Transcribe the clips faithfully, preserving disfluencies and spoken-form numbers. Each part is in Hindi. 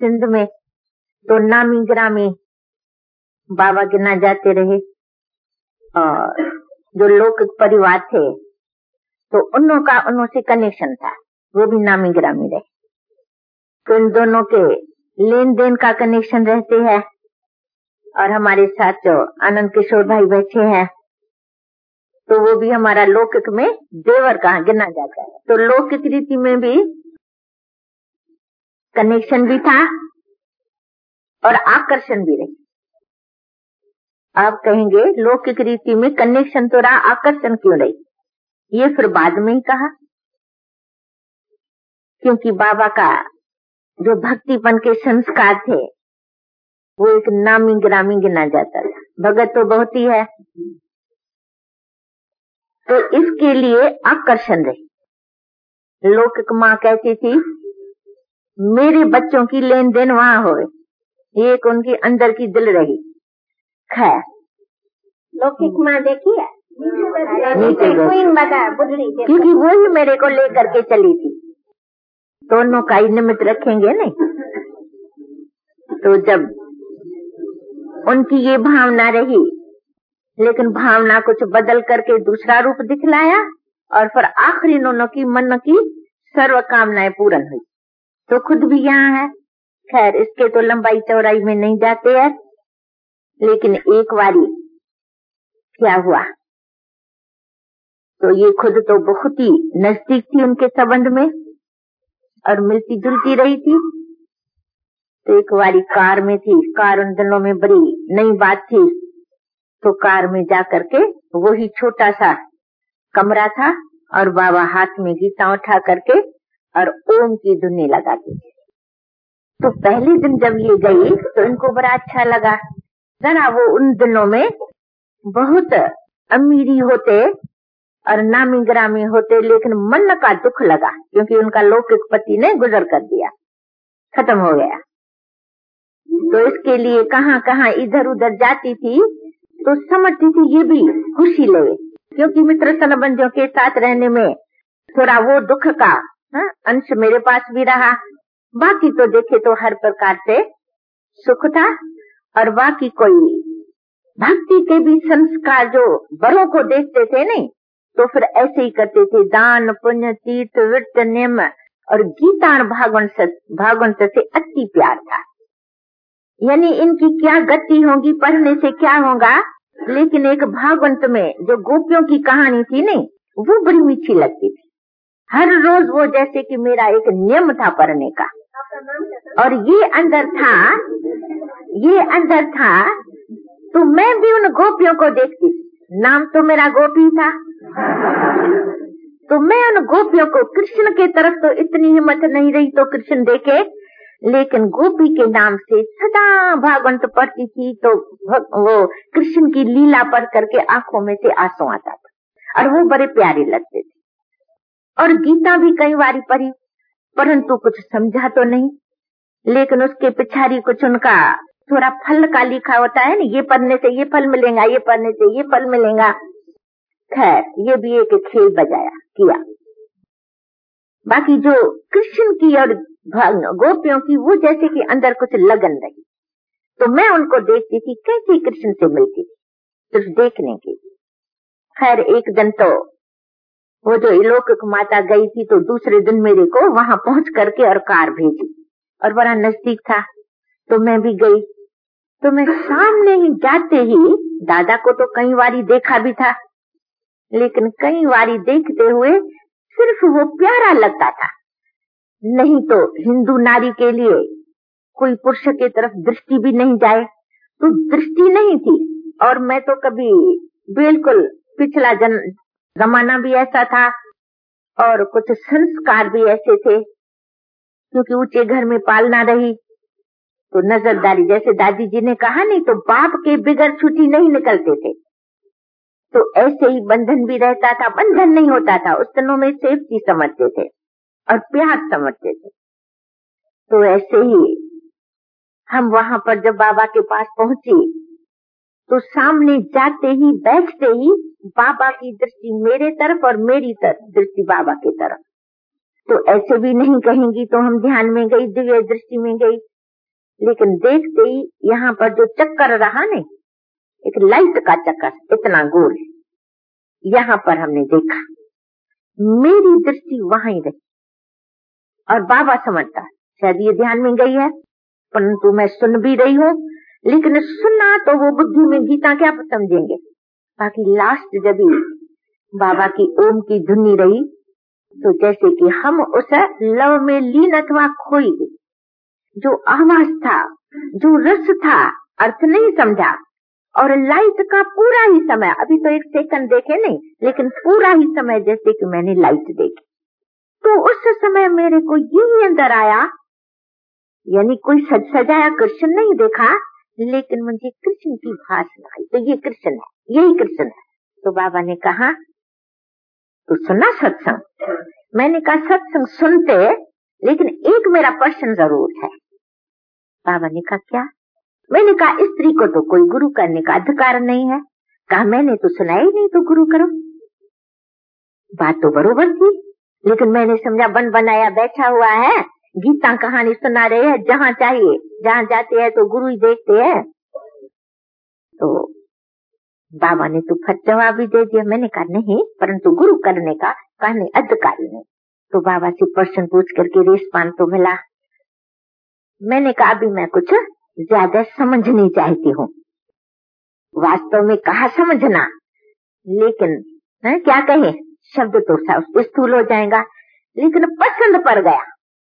सिंध में तो नामी ग्रामी बाबा गिना जाते रहे, और जो लौकिक परिवार थे तो उन्हों का उन्हों से कनेक्शन था, वो भी नामी ग्रामी रहे। तो इन दोनों के लेन देन का कनेक्शन रहते हैं। और हमारे साथ जो आनंद किशोर भाई बैठे हैं तो वो भी हमारा लौकिक में देवर का गिना जाता है। तो लौकिक रीति में भी कनेक्शन भी था और आकर्षण भी रही। आप कहेंगे लौकिक रीति में कनेक्शन तो रहा, आकर्षण क्यों रही? ये फिर बाद में ही कहा, क्योंकि बाबा का जो भक्तिपन के संस्कार थे वो एक नामी ग्रामी गिना जाता था। भगत तो बहुत ही है, तो इसके लिए आकर्षण रही। लौकिक माँ कहती थी मेरे बच्चों की लेन देन वहां हो, ये एक उनकी अंदर की दिल रही। खैर लौकिक माँ देखी है, क्योंकि वो ही मेरे को लेकर के चली थी। दोनों का ही निमित्त रखेंगे नहीं। तो जब उनकी ये भावना रही, लेकिन भावना कुछ बदल करके दूसरा रूप दिखलाया, और फिर आखिरी दोनों की मन की सर्व कामनाएं पूर्ण हुई। तो खुद भी यहाँ है। खैर इसके तो लंबाई चौड़ाई में नहीं जाते हैं, लेकिन एक बारी क्या हुआ, तो ये खुद तो बहुत ही नजदीक थी उनके संबंध में और मिलती जुलती रही थी। तो एक बारी कार में थी, कार उन दिनों में बड़ी नई बात थी, तो कार में जा करके वही छोटा सा कमरा था और बाबा हाथ में गीता उठा करके और ओम की धुनी लगाती थी। तो पहले दिन जब ये गई तो इनको बड़ा अच्छा लगा। जरा वो उन दिनों में बहुत अमीरी होते और नामी ग्रामी होते, लेकिन मन का दुख लगा क्योंकि उनका लौकिक पति ने गुजर कर दिया, खत्म हो गया। तो इसके लिए कहाँ कहाँ इधर उधर जाती थी तो समझती थी ये भी खुशी लगे, क्योंकि मित्र संबंधियों के साथ रहने में थोड़ा वो दुख का हा? अंश मेरे पास भी रहा। बाकी तो देखे तो हर प्रकार से सुख था। और बाकी कोई भक्ति के भी संस्कार जो बड़ों को देखते थे नहीं, तो फिर ऐसे ही करते थे। दान पुण्य तीर्थ व्रत नियम और गीता भागवत भागवत से अति प्यार था। यानी इनकी क्या गति होगी, पढ़ने से क्या होगा, लेकिन एक भागवत में जो गोपियों की कहानी थी नहीं, वो बड़ी मीठी लगती थी। हर रोज वो जैसे कि मेरा एक नियम था पढ़ने का। और ये अंदर था, ये अंदर था, तो मैं भी उन गोपियों को देखती थी। नाम तो मेरा गोपी था, तो मैं उन गोपियों को, कृष्ण के तरफ तो इतनी हिम्मत नहीं रही तो कृष्ण देखे, लेकिन गोपी के नाम से सदा भागवत पढ़ती थी। तो वो कृष्ण की लीला पढ़ करके आंखों में से आंसू आता था और वो बड़े प्यारे लगते थे। और गीता भी कई बार पढ़ी, परंतु कुछ समझा तो नहीं, लेकिन उसके पिछाड़ी कुछ उनका थोड़ा फल का लिखा होता है ना, ये पढ़ने से ये फल मिलेगा, ये पढ़ने से ये फल मिलेगा। खैर ये भी एक खेल बजाया किया। बाकी जो कृष्ण की और गोपियों की वो जैसे कि अंदर कुछ लगन रही, तो मैं उनको देखती थी कैसे कृष्ण से मिलती थी, सिर्फ देखने की। खैर एक दिन तो वो जो इलोकिक माता गई थी, तो दूसरे दिन मेरे को वहां पहुंच करके और कार भेजी और बड़ा नजदीक था, तो मैं भी गई। तो मैं सामने ही जाते ही दादा को तो कई बारी देखा भी था, लेकिन कई बारी देखते हुए सिर्फ वो प्यारा लगता था। नहीं तो हिंदू नारी के लिए कोई पुरुष के तरफ दृष्टि भी नहीं जाए, तो दृष्टि नहीं थी। और मैं तो कभी बिल्कुल पिछला जन जमाना भी ऐसा था और कुछ संस्कार भी ऐसे थे, क्योंकि ऊंचे घर में पालना रही, तो नजरदारी, जैसे दादी जी ने कहा नहीं, तो बाप के बिगड़ छुट्टी नहीं निकलते थे। तो ऐसे ही बंधन भी रहता था, बंधन नहीं होता था उस दिनों में, सेफ्टी समझते थे और प्यार समझते थे। तो ऐसे ही हम वहां पर जब बाबा के पास पहुंचे, तो सामने जाते ही बैठते ही बाबा की दृष्टि मेरे तरफ और मेरी तरफ दृष्टि बाबा की तरफ। तो ऐसे भी नहीं कहेंगी तो हम ध्यान में गई, दिव्य दृष्टि में गई। लेकिन देखते ही यहाँ पर जो चक्कर रहा नहीं, एक लाइट का चक्कर इतना गोल, यहाँ पर हमने देखा, मेरी दृष्टि वहां ही रही। और बाबा समझता शायद ये ध्यान में गई है, परंतु मैं सुन भी रही हूँ, लेकिन सुनना तो वो बुद्धि में गीता क्या समझेंगे। बाकी लास्ट जब बाबा की ओम की धुनी रही तो जैसे कि हम उस लव में लीन अथवा खोई गई। जो आवाज था, जो रस था, अर्थ नहीं समझा, और लाइट का पूरा ही समय, अभी तो एक सेकंड देखे नहीं, लेकिन पूरा ही समय जैसे कि मैंने लाइट देखी। तो उस समय मेरे को यही अंदर आया, यानी कोई सज सजाया कृष्ण नहीं देखा, लेकिन मुझे कृष्ण की भाषा आई। तो ये कृष्ण है, यही कृष्ण है। तो बाबा ने कहा तो सुना सत्संग? मैंने कहा सत्संग सुनते, लेकिन एक मेरा प्रश्न जरूर है। बाबा ने कहा क्या? मैंने कहा स्त्री को तो कोई गुरु करने का अधिकार नहीं है। कहा मैंने तो सुना ही नहीं, तो गुरु करो। बात तो बरोबर थी, लेकिन मैंने समझा बन बनाया बैठा हुआ है, गीता कहानी सुना रहे हैं, जहाँ चाहिए जहाँ जाते हैं तो गुरु ही देखते हैं। तो बाबा ने तो फट जवाब भी दे दिया। मैंने कहा नहीं, परंतु गुरु करने का कहने अधिकारी नहीं। तो बाबा से प्रश्न पूछ करके रेस्पॉन्स तो मिला। मैंने कहा अभी मैं कुछ ज्यादा समझनी चाहती हूँ। वास्तव में कहा समझना, लेकिन है, क्या कहे, शब्द तो स्थूल हो जाएगा, लेकिन पसंद पड़ गया,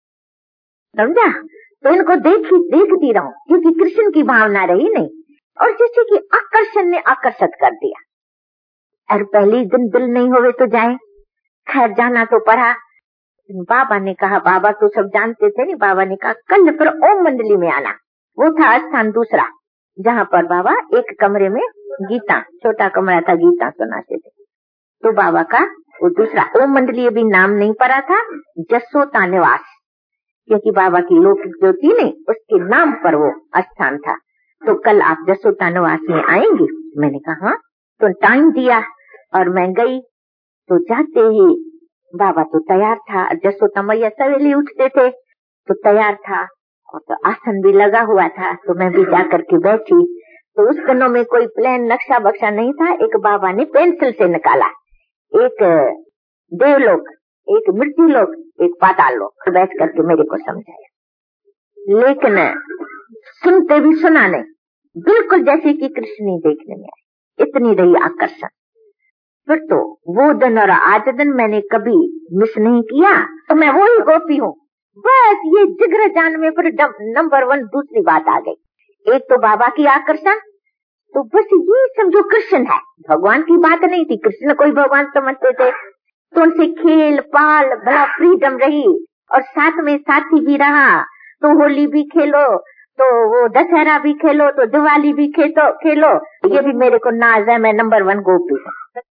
समझा? तो इनको देखी देखती रहूं, क्योंकि कृष्ण की भावना रही नहीं, और किसी की आकर्षण ने आकर्षित कर दिया। और पहले दिन दिल नहीं होवे तो जाए, खैर जाना तो पड़ा। बाबा ने कहा, बाबा तो सब जानते थे नहीं, बाबा ने कहा कल फिर ओम मंडली में आना। वो था स्थान दूसरा, जहाँ पर बाबा एक कमरे में गीता, छोटा कमरा था, गीता सुनाते थे। तो बाबा का वो दूसरा ओम मंडली अभी नाम नहीं पड़ा था, जसोता निवास, क्योंकि बाबा की लौकिक ज्योति ने उसके नाम पर वो स्थान था। तो कल आप जसोता निवास में आएंगे? मैंने कहा हाँ। तो टाइम दिया और मैं गई। तो जाते ही बाबा तो तैयार था, जसोता मैया सवेरे उठते थे तो तैयार था, और तो आसन भी लगा हुआ था। तो मैं भी जाकर के बैठी। तो उस दिनों में कोई प्लान नक्शा बक्शा नहीं था। एक बाबा ने पेंसिल से निकाला, एक देवलोक, एक मृत्यु लोक, एक पाताल लोक, बैठ करके मेरे को समझाया। लेकिन सुनते भी सुना नहीं, बिल्कुल जैसे कि कृष्ण देखने में आए, इतनी रही आकर्षण। फिर तो वो दिन और आज दिन मैंने कभी मिस नहीं किया। तो मैं वही गोपी हूँ। बस ये जिगर जान में फिर नंबर वन दूसरी बात आ गई। एक तो बाबा की आकर्षण, तो बस ये समझो कृष्ण है, भगवान की बात नहीं थी। कृष्ण कोई भगवान समझते थे, तो उनसे खेल पाल बड़ा फ्रीडम रही, और साथ में साथी भी रहा। तो होली भी खेलो, तो वो दशहरा भी खेलो, तो दिवाली भी खेलो खेलो। ये भी मेरे को नाज है, मैं नंबर वन गोपी हूँ।